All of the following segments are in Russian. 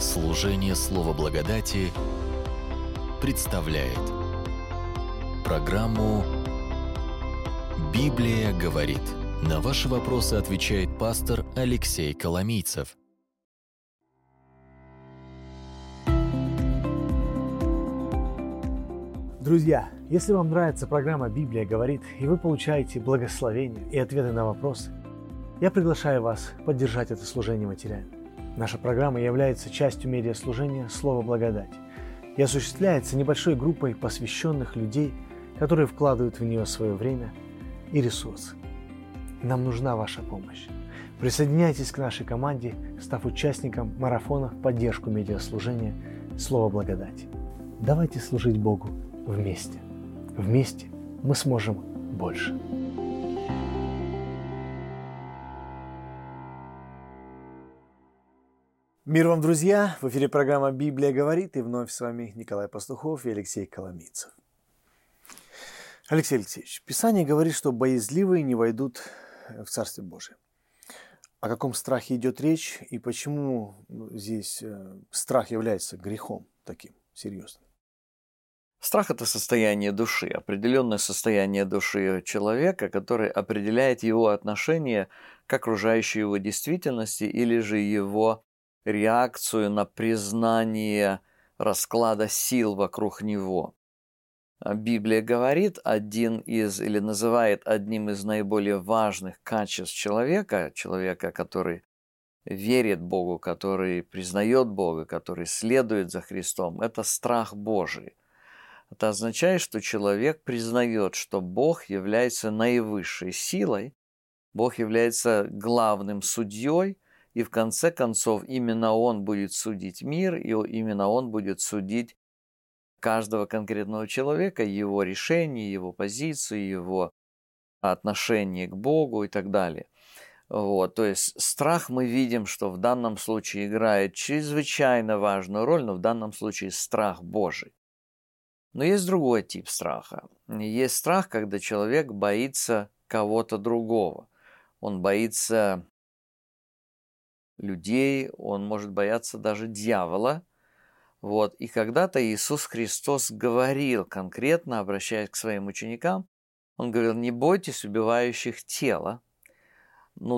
Служение Слова Благодати представляет программу «Библия говорит». На ваши вопросы отвечает пастор Алексей Коломийцев. Друзья, если вам нравится программа «Библия говорит» и вы получаете благословения и ответы на вопросы, я приглашаю вас поддержать это служение материально. Наша программа является частью медиаслужения «Слово Благодати» и осуществляется небольшой группой посвященных людей, которые вкладывают в нее свое время и ресурсы. Нам нужна ваша помощь. Присоединяйтесь к нашей команде, став участником марафона в поддержку медиаслужения «Слово Благодати». Давайте служить Богу вместе. Вместе мы сможем больше. Мир вам, друзья! В эфире программа «Библия говорит», и вновь с вами Николай Пастухов и Алексей Коломийцев. Алексей Алексеевич, Писание говорит, что боязливые не войдут в Царствие Божие. О каком страхе идет речь и почему здесь страх является грехом таким серьезным? Страх – это состояние души, определенное состояние души человека, которое определяет его отношение к окружающей его действительности или же его реакцию на признание расклада сил вокруг него. Библия говорит или называет одним из наиболее важных качеств человека, который верит Богу, который признает Бога, который следует за Христом, это страх Божий. Это означает, что человек признает, что Бог является наивысшей силой, Бог является главным судьей, и в конце концов именно Он будет судить мир, и именно Он будет судить каждого конкретного человека, его решение, его позицию, его отношение к Богу и так далее. То есть страх, мы видим, что в данном случае играет чрезвычайно важную роль, но в данном случае страх Божий. Но есть другой тип страха. Есть страх, когда человек боится кого-то другого. Он боится людей, он может бояться даже дьявола. И когда-то Иисус Христос говорил конкретно, обращаясь к своим ученикам, Он говорил: не бойтесь убивающих тела, но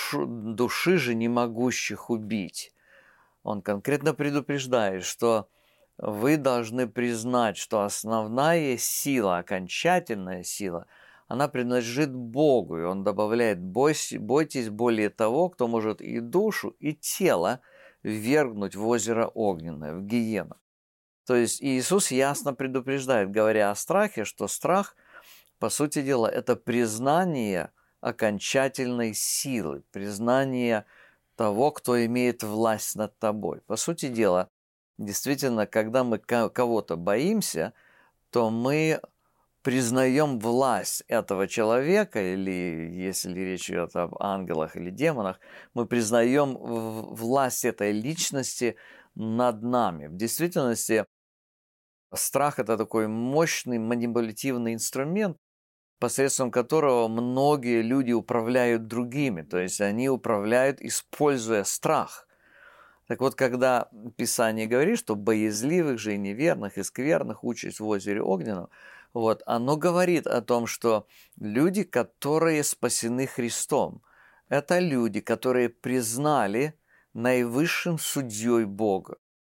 души же не могущих убить. Он конкретно предупреждает, что вы должны признать, что основная сила, окончательная сила, она принадлежит Богу. И он добавляет: бойтесь более того, кто может и душу, и тело ввергнуть в озеро огненное, в гиену. То есть Иисус ясно предупреждает, говоря о страхе, что страх, по сути дела, это признание окончательной силы, признание того, кто имеет власть над тобой. По сути дела, действительно, когда мы кого-то боимся, то мы признаем власть этого человека, или если речь идет об ангелах или демонах, мы признаем власть этой личности над нами. В действительности, страх – это такой мощный манипулятивный инструмент, посредством которого многие люди управляют другими, то есть они управляют, используя страх. Так вот, когда Писание говорит, что боязливых же и неверных, и скверных участь в озере огненном, оно говорит о том, что люди, которые спасены Христом, это люди, которые признали наивысшим судьей Бога.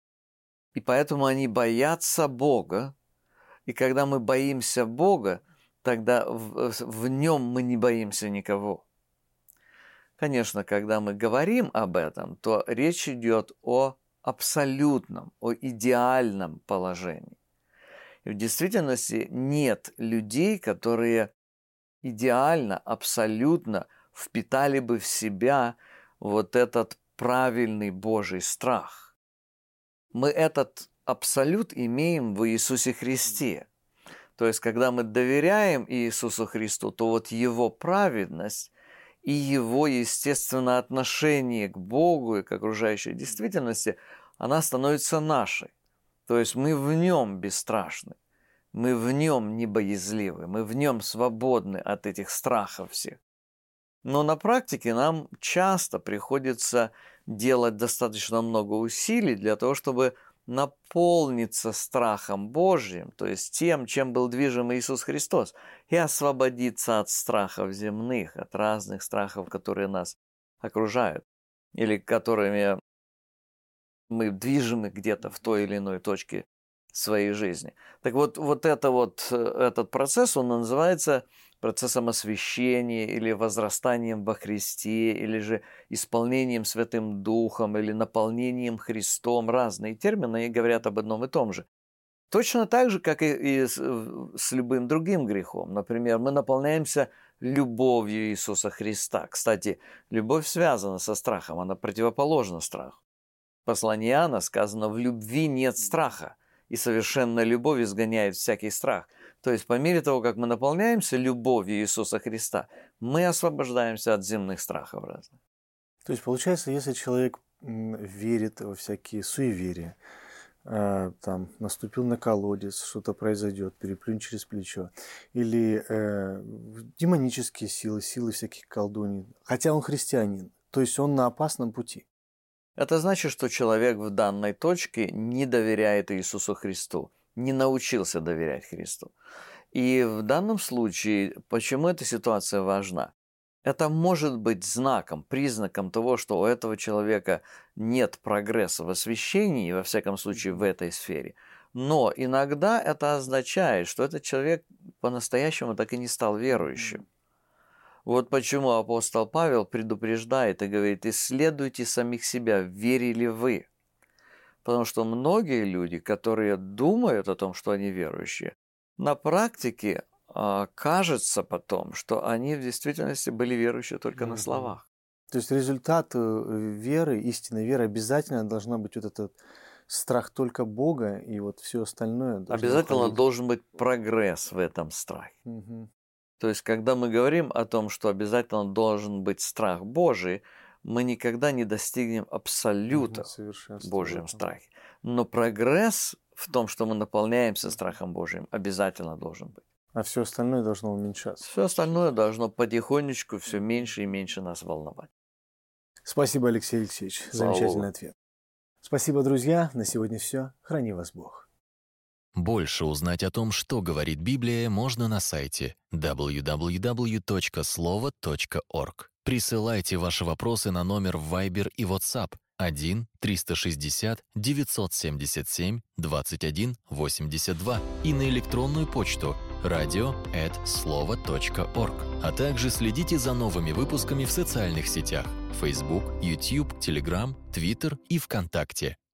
И поэтому они боятся Бога. И когда мы боимся Бога, тогда в Нем мы не боимся никого. Конечно, когда мы говорим об этом, то речь идет о абсолютном, о идеальном положении. И в действительности нет людей, которые идеально, абсолютно впитали бы в себя этот правильный Божий страх. Мы этот абсолют имеем в Иисусе Христе. То есть, когда мы доверяем Иисусу Христу, то Его праведность и Его, естественно, отношение к Богу и к окружающей действительности, она становится нашей. То есть мы в Нем бесстрашны, мы в Нем не боязливы, мы в Нем свободны от этих страхов всех. Но на практике нам часто приходится делать достаточно много усилий для того, чтобы наполниться страхом Божьим, то есть тем, чем был движим Иисус Христос, и освободиться от страхов земных, от разных страхов, которые нас окружают, или которыми мы движимы где-то в той или иной точке своей жизни. Так вот этот процесс, он называется процессом освящения или возрастанием во Христе, или же исполнением Святым Духом, или наполнением Христом. Разные термины и говорят об одном и том же. Точно так же, как и с любым другим грехом. Например, мы наполняемся любовью Иисуса Христа. Кстати, любовь связана со страхом, она противоположна страху. В послании Иоанна сказано: «В любви нет страха, и совершенная любовь изгоняет всякий страх». То есть, по мере того, как мы наполняемся любовью Иисуса Христа, мы освобождаемся от земных страхов разных. То есть, получается, если человек верит во всякие суеверия, там, наступил на колодец, что-то произойдет, переплюнь через плечо, или демонические силы, силы всяких колдуний, хотя он христианин, то есть он на опасном пути. Это значит, что человек в данной точке не доверяет Иисусу Христу, не научился доверять Христу. И в данном случае, почему эта ситуация важна? Это может быть знаком, признаком того, что у этого человека нет прогресса в освящении, во всяком случае в этой сфере. Но иногда это означает, что этот человек по-настоящему так и не стал верующим. Вот почему апостол Павел предупреждает и говорит: исследуйте самих себя, верили вы. Потому что многие люди, которые думают о том, что они верующие, на практике кажется потом, что они в действительности были верующие только на словах. То есть результат веры, истинной веры, обязательно должна быть вот этот страх только Бога, и вот все остальное. Обязательно должен быть прогресс в этом страхе. То есть, когда мы говорим о том, что обязательно должен быть страх Божий, мы никогда не достигнем абсолюта в Божьем страхе. Но прогресс в том, что мы наполняемся страхом Божьим, обязательно должен быть. А все остальное должно уменьшаться. Все остальное должно потихонечку все меньше и меньше нас волновать. Спасибо, Алексей Алексеевич. Замечательный ответ. Спасибо, друзья. На сегодня все. Храни вас Бог. Больше узнать о том, что говорит Библия, можно на сайте www.slovo.org. Присылайте ваши вопросы на номер в Viber и WhatsApp 1-360-977-21-82 и на электронную почту radio@slovo.org. А также следите за новыми выпусками в социальных сетях: Facebook, YouTube, Telegram, Twitter и ВКонтакте.